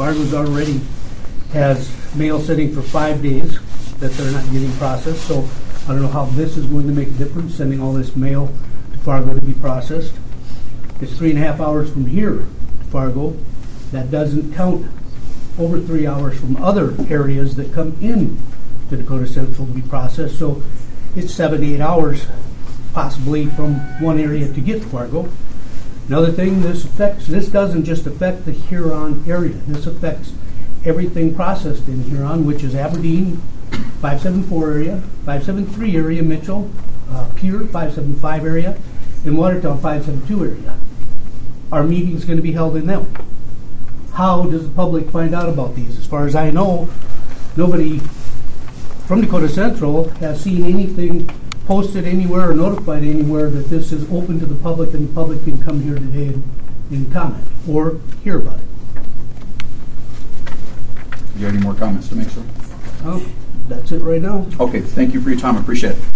Fargo's already has mail sitting for 5 days that they're not getting processed, so I don't know how this is going to make a difference, sending all this mail to Fargo to be processed. It's 3.5 hours from here to Fargo. That doesn't count over 3 hours from other areas that come in to Dakota Central to be processed, so it's 7 to 8 hours possibly from one area to get to Fargo. Another thing this doesn't just affect the Huron area. This affects everything processed in Huron, which is Aberdeen, 574 area, 573 area, Mitchell, Pierre, 575 area, and Watertown, 572 area. Our meeting's going to be held in them. How does the public find out about these? As far as I know, nobody from Dakota Central has seen anything posted anywhere or notified anywhere that this is open to the public and the public can come here today and comment or hear about it. Do you have any more comments to make, sir? That's it right now. Okay, thank you for your time. I appreciate it.